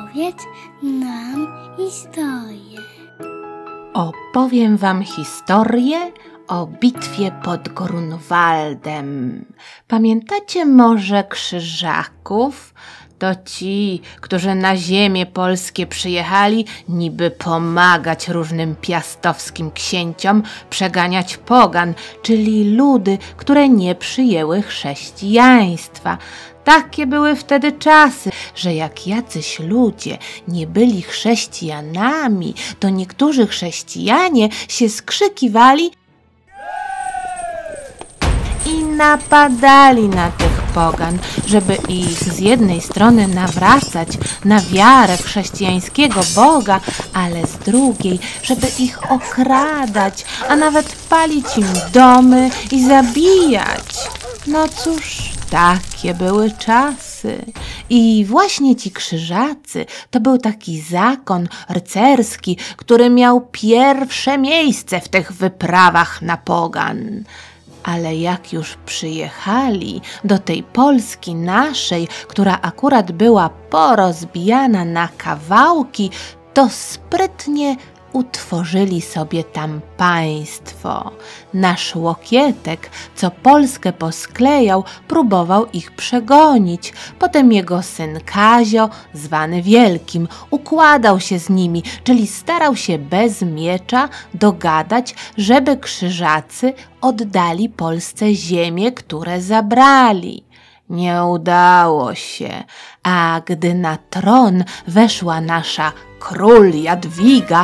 Opowiedz nam historię. Opowiem wam historię o bitwie pod Grunwaldem. Pamiętacie może Krzyżaków? To ci, którzy na ziemię polskie przyjechali, niby pomagać różnym piastowskim księciom przeganiać pogan, czyli ludy, które nie przyjęły chrześcijaństwa. Takie były wtedy czasy, że jak jacyś ludzie nie byli chrześcijanami, to niektórzy chrześcijanie się skrzykiwali i napadali na tych pogan, żeby ich z jednej strony nawracać na wiarę w chrześcijańskiego Boga, ale z drugiej, żeby ich okradać, a nawet palić im domy i zabijać. No cóż, takie były czasy. I właśnie ci Krzyżacy to był taki zakon rycerski, który miał pierwsze miejsce w tych wyprawach na pogan. Ale jak już przyjechali do tej Polski naszej, która akurat była porozbijana na kawałki, to sprytnie utworzyli sobie tam państwo. Nasz Łokietek, co Polskę posklejał, próbował ich przegonić. Potem jego syn Kazio, zwany Wielkim, układał się z nimi, czyli starał się bez miecza dogadać, żeby Krzyżacy oddali Polsce ziemię, które zabrali. Nie udało się, a gdy na tron weszła nasza król Jadwiga,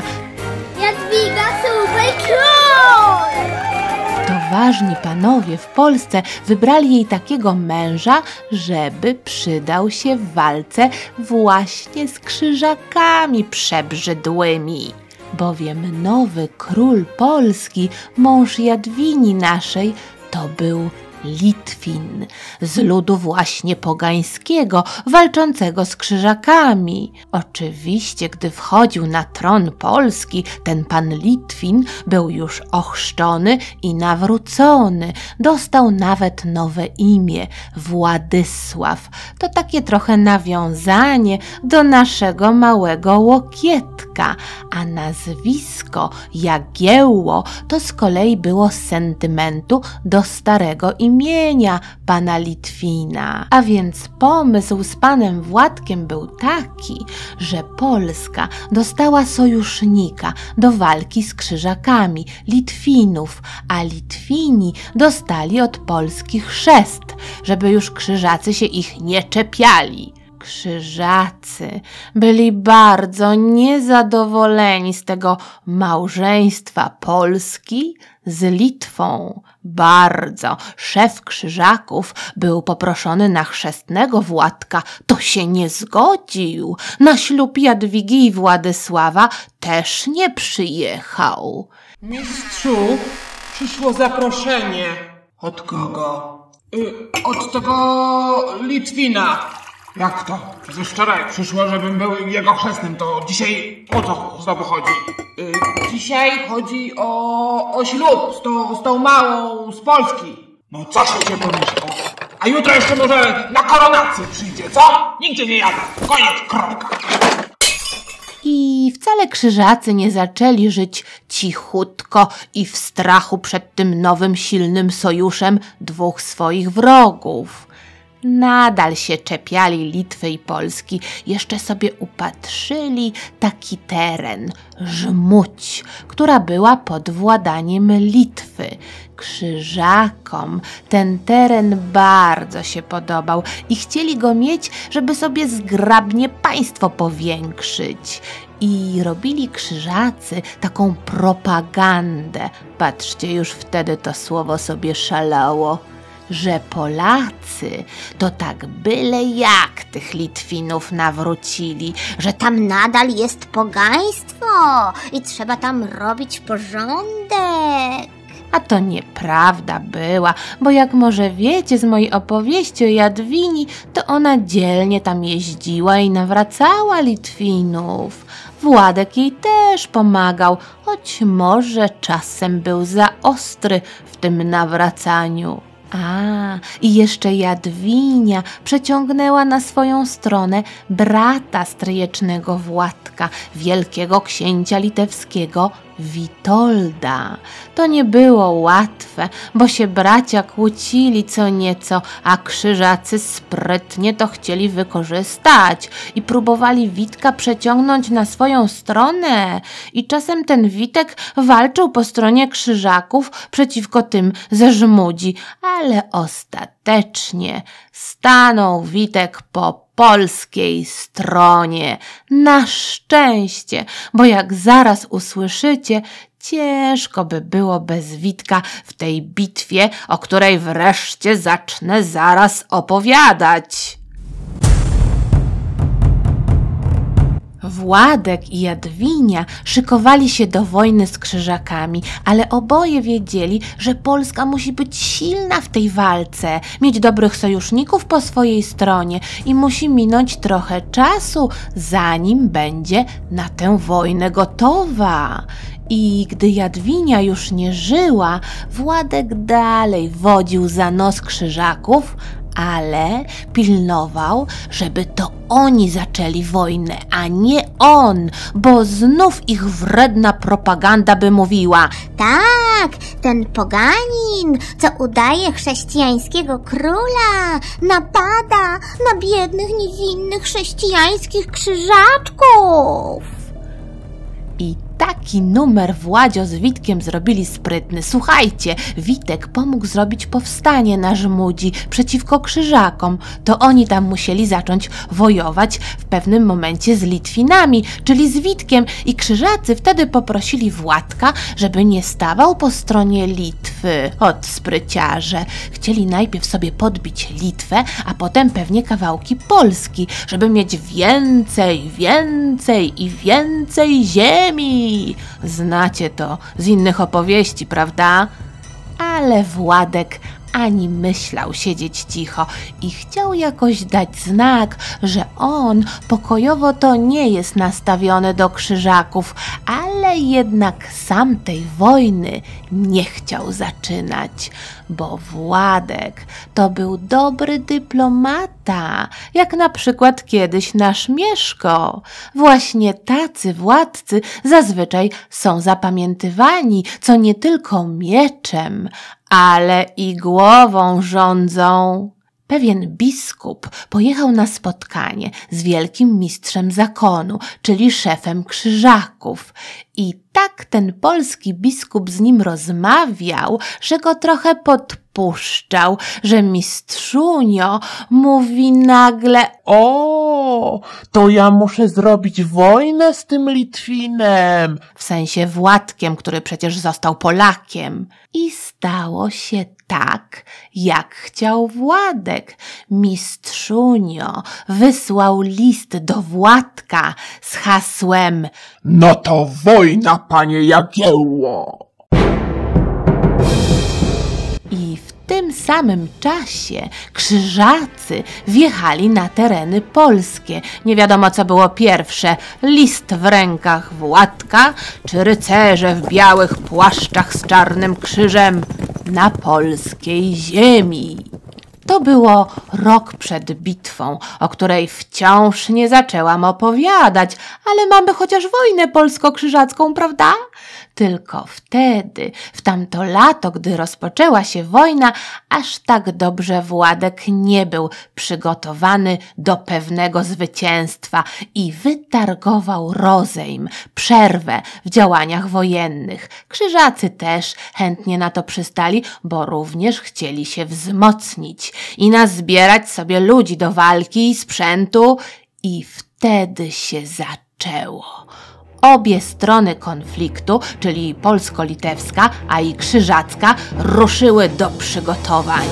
super król! to ważni panowie w Polsce wybrali jej takiego męża, żeby przydał się w walce właśnie z Krzyżakami przebrzydłymi. Bowiem nowy król Polski, mąż Jadwini naszej, to był Litwin, z ludu właśnie pogańskiego, walczącego z Krzyżakami. Oczywiście, gdy wchodził na tron Polski, ten pan Litwin był już ochrzczony i nawrócony. Dostał nawet nowe imię – Władysław. To takie trochę nawiązanie do naszego małego Łokietka, a nazwisko Jagiełło to z kolei było z sentymentu do starego imienia pana Litwina. A więc pomysł z panem Władkiem był taki, że Polska dostała sojusznika do walki z Krzyżakami, Litwinów, a Litwini dostali od Polski chrzest, żeby już Krzyżacy się ich nie czepiali. Krzyżacy byli bardzo niezadowoleni z tego małżeństwa Polski z Litwą. Bardzo. Szef Krzyżaków był poproszony na chrzestnego Władka, to się nie zgodził. Na ślub Jadwigi i Władysława też nie przyjechał. Mistrzu, przyszło zaproszenie. Od kogo? Od tego Litwina. Jak to? Przecież wczoraj przyszło, żebym był jego chrzestnym, to dzisiaj o co znowu chodzi? Dzisiaj chodzi o ślub z tą małą z Polski. No co się cię pomyślał? A jutro jeszcze może na koronację przyjdzie, co? Nigdzie nie jadę. Koniec, kropka. I wcale Krzyżacy nie zaczęli żyć cichutko i w strachu przed tym nowym, silnym sojuszem dwóch swoich wrogów. Nadal się czepiali Litwy i Polski, jeszcze sobie upatrzyli taki teren, Żmudź, która była pod władaniem Litwy. Krzyżakom ten teren bardzo się podobał i chcieli go mieć, żeby sobie zgrabnie państwo powiększyć. I robili Krzyżacy taką propagandę, patrzcie, już wtedy to słowo sobie szalało, że Polacy to tak byle jak tych Litwinów nawrócili, że Tam nadal jest pogaństwo i trzeba tam robić porządek. A to nieprawda była, bo jak może wiecie z mojej opowieści o Jadwini, to ona dzielnie tam jeździła i nawracała Litwinów. Władek jej też pomagał, choć może czasem był za ostry w tym nawracaniu. I jeszcze Jadwinia przeciągnęła na swoją stronę brata stryjecznego Władka, wielkiego księcia litewskiego Witolda. To nie było łatwe, bo się bracia kłócili co nieco, a krzyżacy sprytnie to chcieli wykorzystać i próbowali Witka przeciągnąć na swoją stronę. I czasem ten Witek walczył po stronie krzyżaków przeciwko tym ze Żmudzi, ale ostatecznie stanął Witek po polskiej stronie. Na szczęście, bo jak zaraz usłyszycie, ciężko by było bez Witka w tej bitwie, o której wreszcie zacznę zaraz opowiadać. Władek i Jadwinia szykowali się do wojny z krzyżakami, ale oboje wiedzieli, że Polska musi być silna w tej walce, mieć dobrych sojuszników po swojej stronie i musi minąć trochę czasu, zanim będzie na tę wojnę gotowa. I gdy Jadwinia już nie żyła, Władek dalej wodził za nos krzyżaków, ale pilnował, żeby to oni zaczęli wojnę, a nie on, bo znów ich wredna propaganda by mówiła: Tak, ten poganin, co udaje chrześcijańskiego króla, napada na biednych, niewinnych chrześcijańskich krzyżaczków. I taki numer Władzio z Witkiem zrobili sprytny. Słuchajcie, Witek pomógł zrobić powstanie na Żmudzi przeciwko krzyżakom. To oni tam musieli zacząć wojować w pewnym momencie z Litwinami, czyli z Witkiem, i krzyżacy wtedy poprosili Władka, żeby nie stawał po stronie Litwy. Od spryciarze. Chcieli najpierw sobie podbić Litwę, a potem pewnie kawałki Polski, żeby mieć więcej i więcej ziemi. Znacie to z innych opowieści, prawda? Ale Władek ani myślał siedzieć cicho i chciał jakoś dać znak, że on pokojowo to nie jest nastawiony do krzyżaków, ale jednak sam tej wojny nie chciał zaczynać, bo Władek to był dobry dyplomata, jak na przykład kiedyś nasz Mieszko. Właśnie tacy władcy zazwyczaj są zapamiętywani, co nie tylko mieczem, ale i głową rządzą. Pewien biskup pojechał na spotkanie z wielkim mistrzem zakonu, czyli szefem krzyżaków. I tak ten polski biskup z nim rozmawiał, że go trochę podpuszczał, że mistrzunio mówi nagle: O, to ja muszę zrobić wojnę z tym Litwinem. W sensie Władkiem, który przecież został Polakiem. I stało się tak, jak chciał Władek. Mistrzunio wysłał list do Władka z hasłem: No to wojna, panie Jagiełło! I w tym samym czasie krzyżacy wjechali na tereny polskie. Nie wiadomo, co było pierwsze: list w rękach Władka, czy rycerze w białych płaszczach z czarnym krzyżem na polskiej ziemi. To było rok przed bitwą, o której wciąż nie zaczęłam opowiadać, ale mamy chociaż wojnę polsko-krzyżacką, prawda? Tylko wtedy, w tamto lato, gdy rozpoczęła się wojna, aż tak dobrze Władek nie był przygotowany do pewnego zwycięstwa i wytargował rozejm, przerwę w działaniach wojennych. Krzyżacy też chętnie na to przystali, bo również chcieli się wzmocnić i nazbierać sobie ludzi do walki i sprzętu. I wtedy się zaczęło. Obie strony konfliktu, czyli polsko-litewska, a i krzyżacka, ruszyły do przygotowań.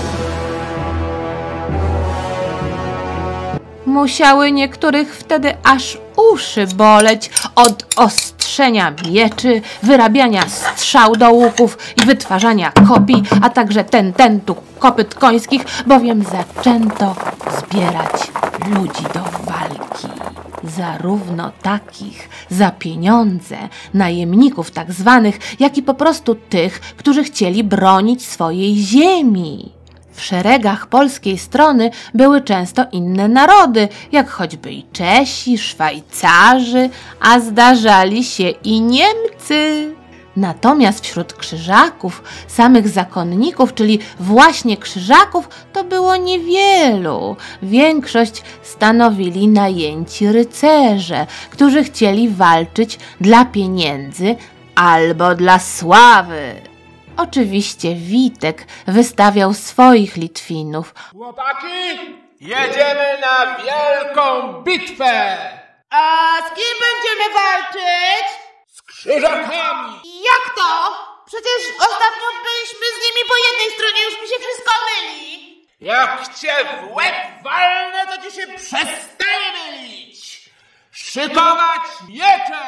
Musiały niektórych wtedy aż uszy boleć od ostrzenia mieczy, wyrabiania strzał do łuków i wytwarzania kopii, a także tententu kopyt końskich, bowiem zaczęto zbierać ludzi do walki. Zarówno takich za pieniądze, najemników tak zwanych, jak i po prostu tych, którzy chcieli bronić swojej ziemi. W szeregach polskiej strony były często inne narody, jak choćby i Czesi, Szwajcarzy, a zdarzali się i Niemcy. Natomiast wśród krzyżaków, samych zakonników, czyli właśnie krzyżaków, to było niewielu. Większość stanowili najęci rycerze, którzy chcieli walczyć dla pieniędzy albo dla sławy. Oczywiście Witek wystawiał swoich Litwinów. Chłopaki, jedziemy na wielką bitwę! A z kim będziemy walczyć? Z krzyżakami! Jak to? Przecież ostatnio byliśmy z nimi po jednej stronie, już mi się wszystko myli. Jak cię w łeb walnę, to ci się przestaje mylić! Szykować miecze!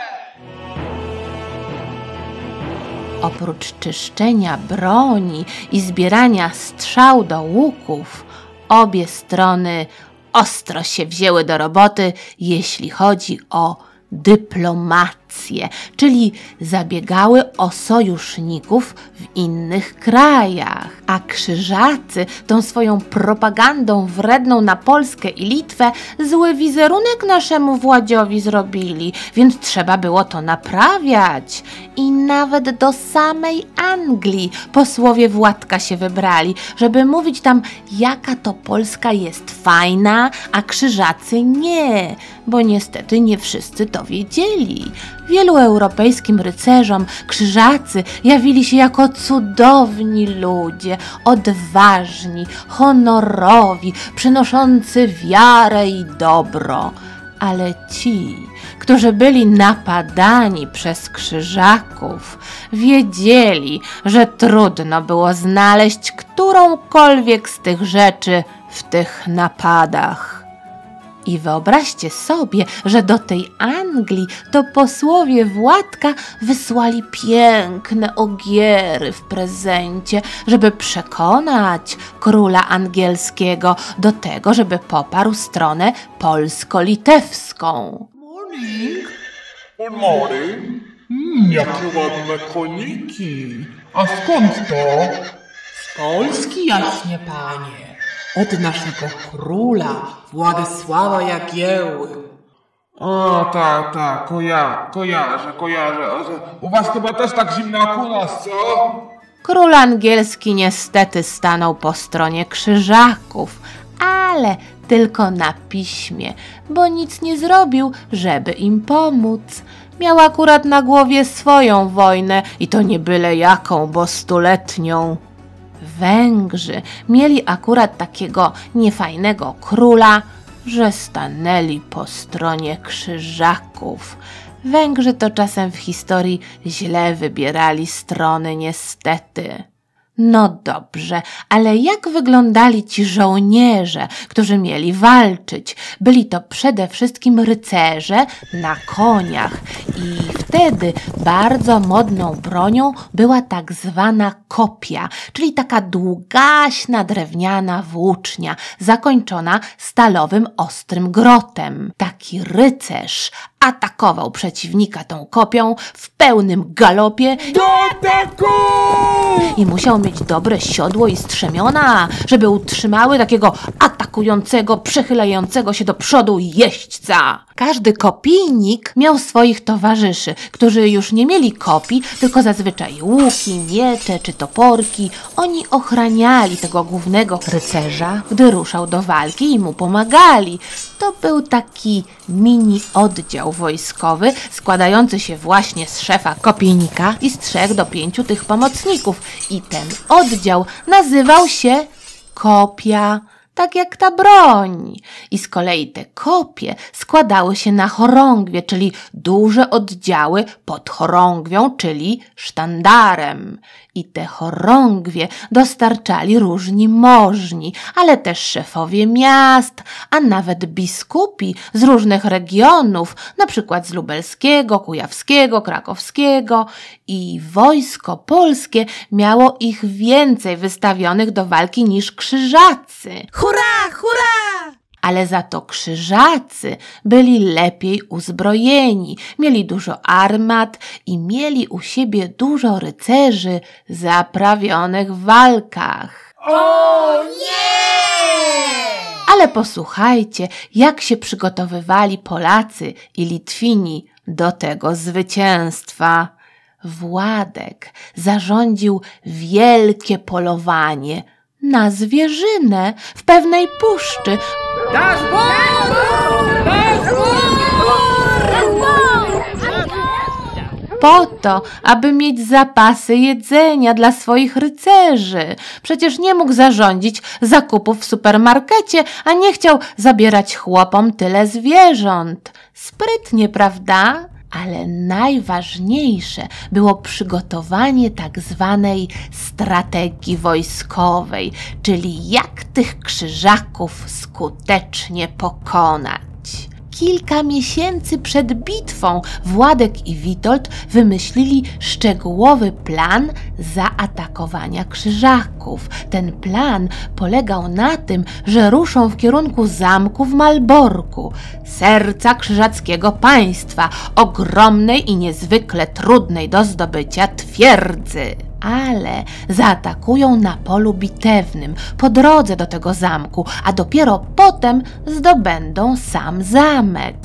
Oprócz czyszczenia broni i zbierania strzał do łuków, obie strony ostro się wzięły do roboty, jeśli chodzi o dyplomację, czyli zabiegały o sojuszników w innych krajach. A krzyżacy tą swoją propagandą wredną na Polskę i Litwę zły wizerunek naszemu władziowi zrobili, więc trzeba było to naprawiać. I nawet do samej Anglii posłowie Władka się wybrali, żeby mówić tam, jaka to Polska jest fajna, a krzyżacy nie, bo niestety nie wszyscy to wiedzieli. Wielu europejskim rycerzom krzyżacy jawili się jako cudowni ludzie, odważni, honorowi, przynoszący wiarę i dobro. Ale ci, którzy byli napadani przez krzyżaków, wiedzieli, że trudno było znaleźć którąkolwiek z tych rzeczy w tych napadach. I wyobraźcie sobie, że do tej Anglii to posłowie Władka wysłali piękne ogiery w prezencie, żeby przekonać króla angielskiego do tego, żeby poparł stronę polsko-litewską. Good morning. Jakie ładne koniki. A skąd to? Z Polski, jaśnie panie. Od naszego króla Władysława Jagiełły. O, tak, kojarzę. U was chyba też tak zimno jak u nas, co? Król angielski niestety stanął po stronie krzyżaków, ale tylko na piśmie, bo nic nie zrobił, żeby im pomóc. Miał akurat na głowie swoją wojnę i to nie byle jaką, bo 100-letnią. Węgrzy mieli akurat takiego niefajnego króla, że stanęli po stronie krzyżaków. Węgrzy to czasem w historii źle wybierali strony niestety. No dobrze, ale jak wyglądali ci żołnierze, którzy mieli walczyć? Byli to przede wszystkim rycerze na koniach i wtedy bardzo modną bronią była tak zwana kopia, czyli taka długaśna drewniana włócznia zakończona stalowym ostrym grotem. Taki rycerz atakował przeciwnika tą kopią w pełnym galopie i musiał mieć dobre siodło i strzemiona, żeby utrzymały takiego atakującego, przechylającego się do przodu jeźdźca. Każdy kopijnik miał swoich towarzyszy, którzy już nie mieli kopii, tylko zazwyczaj łuki, miecze czy toporki. Oni ochraniali tego głównego rycerza, gdy ruszał do walki i mu pomagali. To był taki mini oddział wojskowy składający się właśnie z szefa kopijnika i z 3 do 5 tych pomocników. I ten oddział nazywał się kopia, tak jak ta broń. I z kolei te kopie składały się na chorągwie, czyli duże oddziały pod chorągwią, czyli sztandarem. I te chorągwie dostarczali różni możni, ale też szefowie miast, a nawet biskupi z różnych regionów, na przykład z lubelskiego, kujawskiego, krakowskiego. I wojsko polskie miało ich więcej wystawionych do walki niż krzyżacy. Hurra, hurra! Ale za to krzyżacy byli lepiej uzbrojeni, mieli dużo armat i mieli u siebie dużo rycerzy zaprawionych w walkach. O nie! Ale posłuchajcie, jak się przygotowywali Polacy i Litwini do tego zwycięstwa. Władek zarządził wielkie polowanie na zwierzynę w pewnej puszczy. Po to, aby mieć zapasy jedzenia dla swoich rycerzy. Przecież nie mógł zarządzić zakupów w supermarkecie, a nie chciał zabierać chłopom tyle zwierząt. Sprytnie, prawda? Ale najważniejsze było przygotowanie tak zwanej strategii wojskowej, czyli jak tych krzyżaków skutecznie pokonać. Kilka miesięcy przed bitwą Władek i Witold wymyślili szczegółowy plan zaatakowania krzyżaków. Ten plan polegał na tym, że ruszą w kierunku zamku w Malborku, serca krzyżackiego państwa, ogromnej i niezwykle trudnej do zdobycia twierdzy. Ale zaatakują na polu bitewnym, po drodze do tego zamku, a dopiero potem zdobędą sam zamek.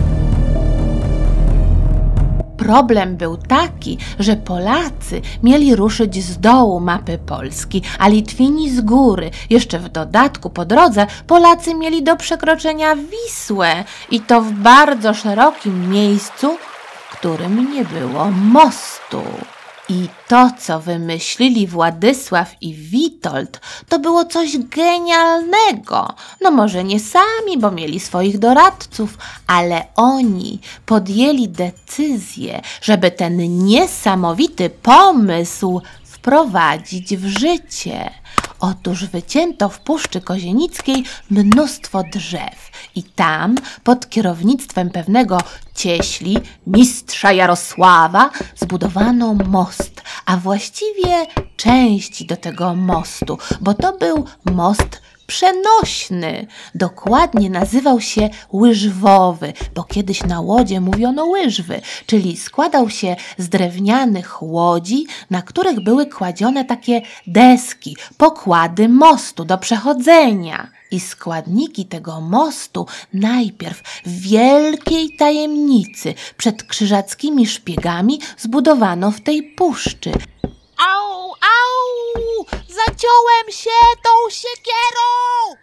Problem był taki, że Polacy mieli ruszyć z dołu mapy Polski, a Litwini z góry. Jeszcze w dodatku po drodze Polacy mieli do przekroczenia Wisłę i to w bardzo szerokim miejscu, w którym nie było mostu. I to, co wymyślili Władysław i Witold, to było coś genialnego. No może nie sami, bo mieli swoich doradców, ale oni podjęli decyzję, żeby ten niesamowity pomysł wprowadzić w życie. Otóż wycięto w Puszczy Kozienickiej mnóstwo drzew i tam pod kierownictwem pewnego cieśli, mistrza Jarosława, zbudowano most, a właściwie części do tego mostu, bo to był most przenośny. Dokładnie nazywał się łyżwowy, bo kiedyś na łodzie mówiono łyżwy, czyli składał się z drewnianych łodzi, na których były kładzione takie deski, pokłady mostu do przechodzenia. I składniki tego mostu najpierw w wielkiej tajemnicy przed krzyżackimi szpiegami zbudowano w tej puszczy. Au, au! Zaciąłem się tą siekierą!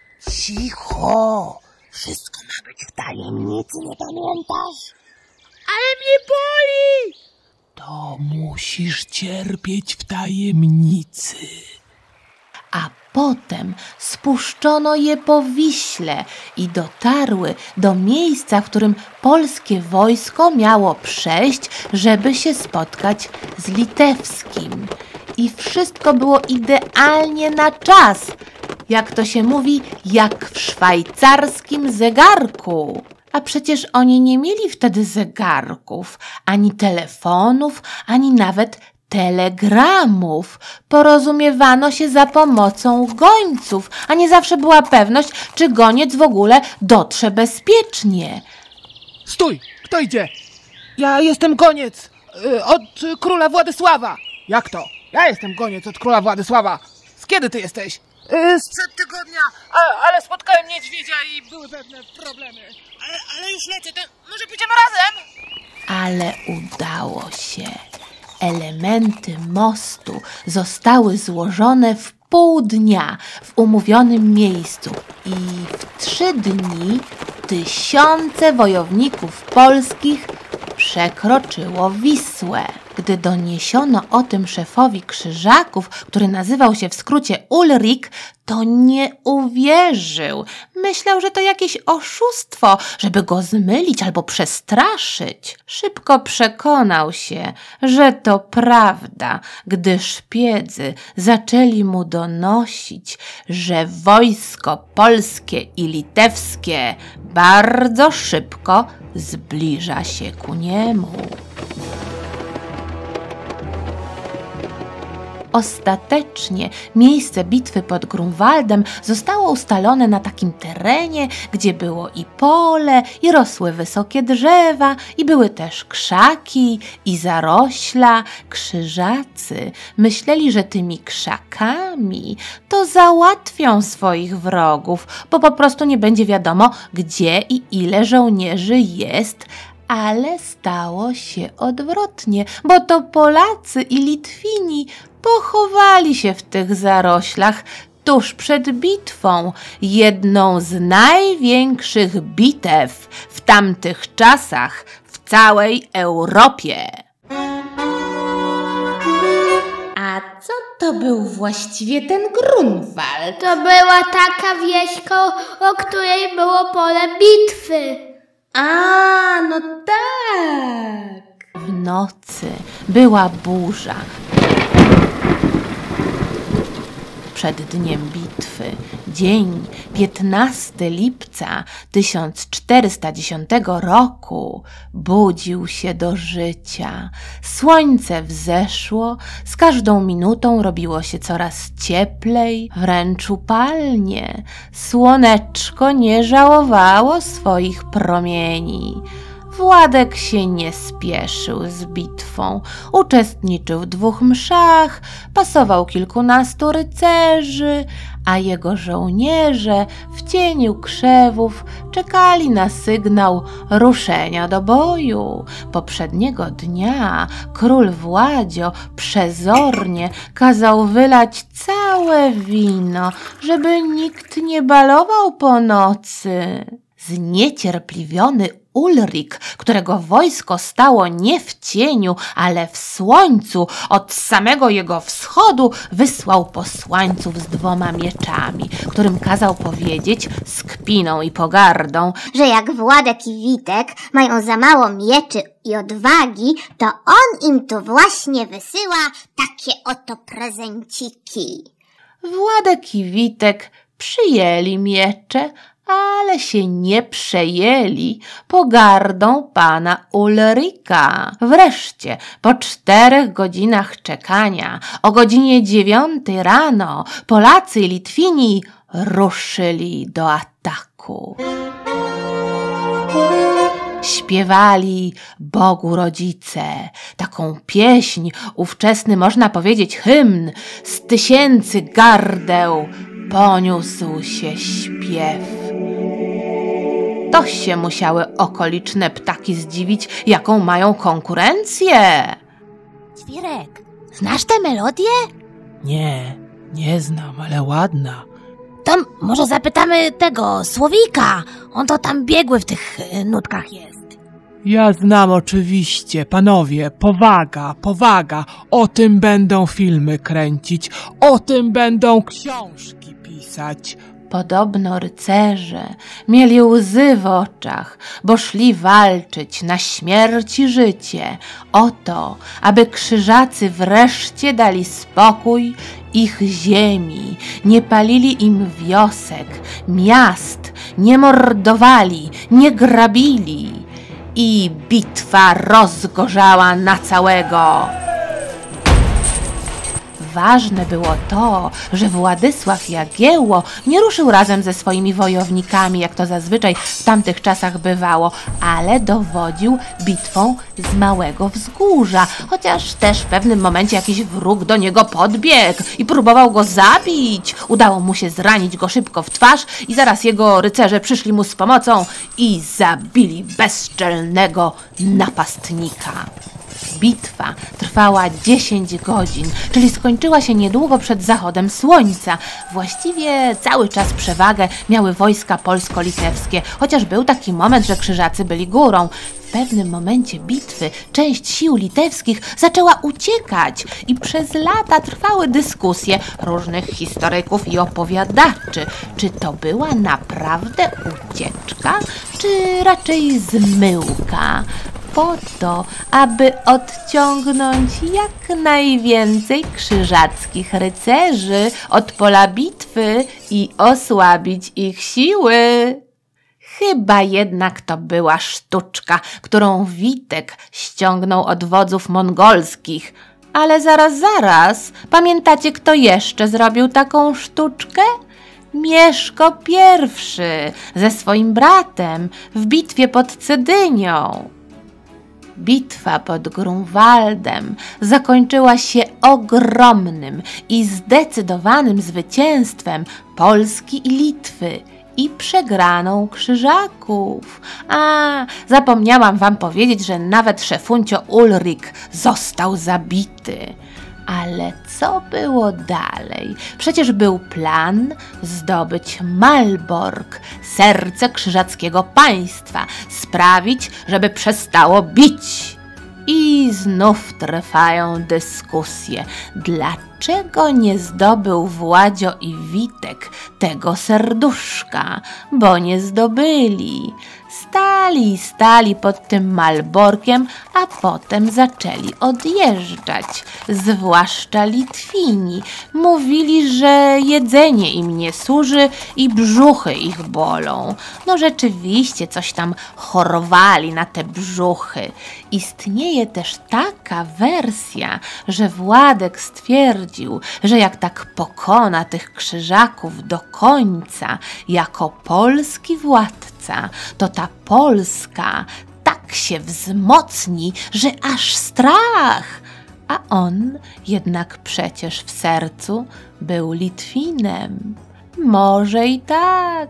Cicho! Wszystko ma być w tajemnicy, nie pamiętasz? Ale mnie boli! To musisz cierpieć w tajemnicy. A potem spuszczono je po Wiśle i dotarły do miejsca, w którym polskie wojsko miało przejść, żeby się spotkać z litewskim. I wszystko było idealnie na czas, jak to się mówi, jak w szwajcarskim zegarku. A przecież oni nie mieli wtedy zegarków, ani telefonów, ani nawet telegramów. Porozumiewano się za pomocą gońców, a nie zawsze była pewność, czy goniec w ogóle dotrze bezpiecznie. Stój! Kto idzie? Ja jestem goniec od króla Władysława. Jak to? Ja jestem goniec od króla Władysława. Z kiedy ty jesteś? Sprzed tygodnia, ale spotkałem niedźwiedzia i były pewne problemy. Ale już lecę, to może pójdziemy razem? Ale udało się. Elementy mostu zostały złożone w pół dnia w umówionym miejscu i w 3 dni tysiące wojowników polskich przekroczyło Wisłę. Gdy doniesiono o tym szefowi krzyżaków, który nazywał się w skrócie Ulrik, to nie uwierzył. Myślał, że to jakieś oszustwo, żeby go zmylić albo przestraszyć. Szybko przekonał się, że to prawda, gdy szpiedzy zaczęli mu donosić, że wojsko polskie i litewskie bardzo szybko zbliża się ku niemu. Ostatecznie miejsce bitwy pod Grunwaldem zostało ustalone na takim terenie, gdzie było i pole, i rosły wysokie drzewa, i były też krzaki i zarośla. Krzyżacy myśleli, że tymi krzakami to załatwią swoich wrogów, bo po prostu nie będzie wiadomo, gdzie i ile żołnierzy jest. Ale stało się odwrotnie, bo to Polacy i Litwini pochowali się w tych zaroślach tuż przed bitwą, jedną z największych bitew w tamtych czasach w całej Europie. A co to był właściwie ten Grunwald? To była taka wieś, o której było pole bitwy. A, no tak. W nocy była burza. Przed dniem bitwy, dzień 15 lipca 1410 roku, budził się do życia. Słońce wzeszło, z każdą minutą robiło się coraz cieplej, wręcz upalnie. Słoneczko nie żałowało swoich promieni. Władek się nie spieszył z bitwą, uczestniczył w 2 mszach, pasował kilkunastu rycerzy, a jego żołnierze w cieniu krzewów czekali na sygnał ruszenia do boju. Poprzedniego dnia król Władzio przezornie kazał wylać całe wino, żeby nikt nie balował po nocy. Zniecierpliwiony Ulrik, którego wojsko stało nie w cieniu, ale w słońcu, od samego jego wschodu wysłał posłańców z 2 mieczami, którym kazał powiedzieć z kpiną i pogardą, Że jak Władek i Witek mają za mało mieczy i odwagi, to on im tu właśnie wysyła takie oto prezenciki. Władek i Witek przyjęli miecze, ale się nie przejęli pogardą pana Ulrika. Wreszcie, po 4 godzinach czekania, o godzinie 9 rano, Polacy i Litwini ruszyli do ataku. Śpiewali Bogu rodzice, taką pieśń, ówczesny można powiedzieć hymn, z 1000 gardeł poniósł się śpiew. To się musiały okoliczne ptaki zdziwić, jaką mają konkurencję. Ćwirek, znasz tę melodię? Nie znam, ale ładna. To może zapytamy tego Słowika. On to tam biegły w tych nutkach jest. Ja znam oczywiście, panowie, powaga, o tym będą filmy kręcić, o tym będą książki pisać. Podobno rycerze mieli łzy w oczach, bo szli walczyć na śmierć i życie o to, aby krzyżacy wreszcie dali spokój ich ziemi, nie palili im wiosek, miast, nie mordowali, nie grabili. I bitwa rozgorzała na całego. Ważne było to, że Władysław Jagiełło nie ruszył razem ze swoimi wojownikami, jak to zazwyczaj w tamtych czasach bywało, ale dowodził bitwą z małego wzgórza, chociaż też w pewnym momencie jakiś wróg do niego podbiegł i próbował go zabić. Udało mu się zranić go szybko w twarz i zaraz jego rycerze przyszli mu z pomocą i zabili bezczelnego napastnika. Bitwa trwała 10 godzin, czyli skończyła się niedługo przed zachodem słońca. Właściwie cały czas przewagę miały wojska polsko-litewskie, chociaż był taki moment, że krzyżacy byli górą. W pewnym momencie bitwy część sił litewskich zaczęła uciekać i przez lata trwały dyskusje różnych historyków i opowiadaczy, czy to była naprawdę ucieczka, czy raczej zmyłka. Po to, aby odciągnąć jak najwięcej krzyżackich rycerzy od pola bitwy i osłabić ich siły. Chyba jednak to była sztuczka, którą Witek ściągnął od wodzów mongolskich, Ale zaraz, pamiętacie, kto jeszcze zrobił taką sztuczkę? Mieszko I ze swoim bratem w bitwie pod Cedynią. Bitwa pod Grunwaldem zakończyła się ogromnym i zdecydowanym zwycięstwem Polski i Litwy i przegraną Krzyżaków. Zapomniałam wam powiedzieć, że nawet szefuncio Ulrik został zabity. Ale co było dalej? Przecież był plan zdobyć Malbork, serce krzyżackiego państwa, sprawić, żeby przestało bić. I znów trwają dyskusje. Dlaczego nie zdobył Władzio i Witek tego serduszka? Bo nie zdobyli. Stali pod tym Malborkiem, a potem zaczęli odjeżdżać. Zwłaszcza Litwini. Mówili, że jedzenie im nie służy i brzuchy ich bolą. No rzeczywiście coś tam chorowali na te brzuchy. Istnieje też taka wersja, że Władek stwierdził, że jak tak pokona tych Krzyżaków do końca jako polski władca, to ta Polska tak się wzmocni, że aż strach. A on jednak przecież w sercu był Litwinem. Może i tak.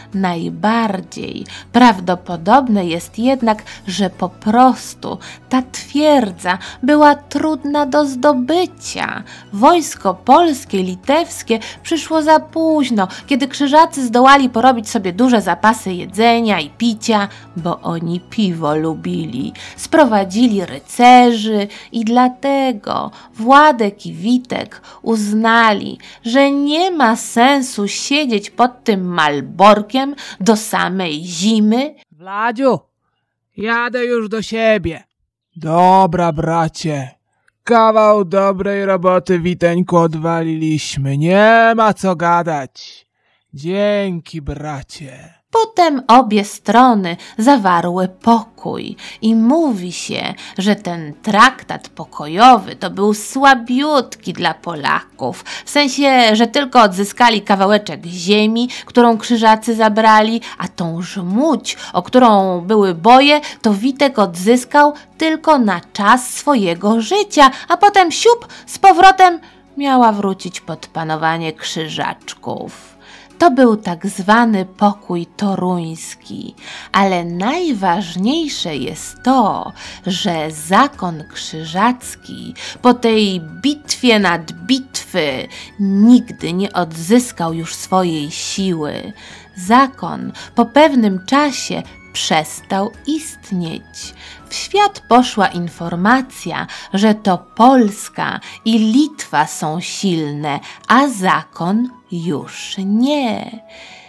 Najbardziej prawdopodobne jest jednak, że po prostu ta twierdza była trudna do zdobycia. Wojsko polskie, litewskie przyszło za późno, kiedy Krzyżacy zdołali porobić sobie duże zapasy jedzenia i picia, bo oni piwo lubili. Sprowadzili rycerzy i dlatego Władek i Witek uznali, że nie ma sensu siedzieć pod tym Malborkiem do samej zimy. Władziu, jadę już do siebie. Dobra, bracie. Kawał dobrej roboty, Witeńku, odwaliliśmy. Nie ma co gadać. Dzięki, bracie. Potem obie strony zawarły pokój i mówi się, że ten traktat pokojowy to był słabiutki dla Polaków. W sensie, że tylko odzyskali kawałeczek ziemi, którą Krzyżacy zabrali, a tą żmudź, o którą były boje, to Witek odzyskał tylko na czas swojego życia, a potem siup, z powrotem miała wrócić pod panowanie Krzyżaczków. To był tak zwany pokój toruński, ale najważniejsze jest to, że zakon krzyżacki po tej bitwie nad bitwy nigdy nie odzyskał już swojej siły. Zakon po pewnym czasie przestał istnieć. W świat poszła informacja, że to Polska i Litwa są silne, a zakon już nie.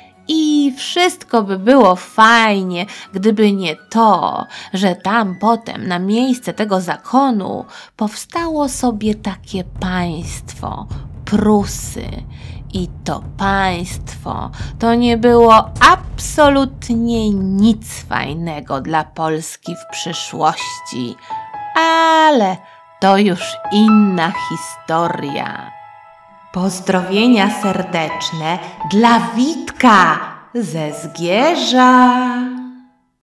I wszystko by było fajnie, gdyby nie to, że tam potem na miejsce tego zakonu powstało sobie takie państwo, Prusy. I to państwo to nie było absolutnie nic fajnego dla Polski w przyszłości. Ale to już inna historia. Pozdrowienia serdeczne dla Witka ze Zgierza.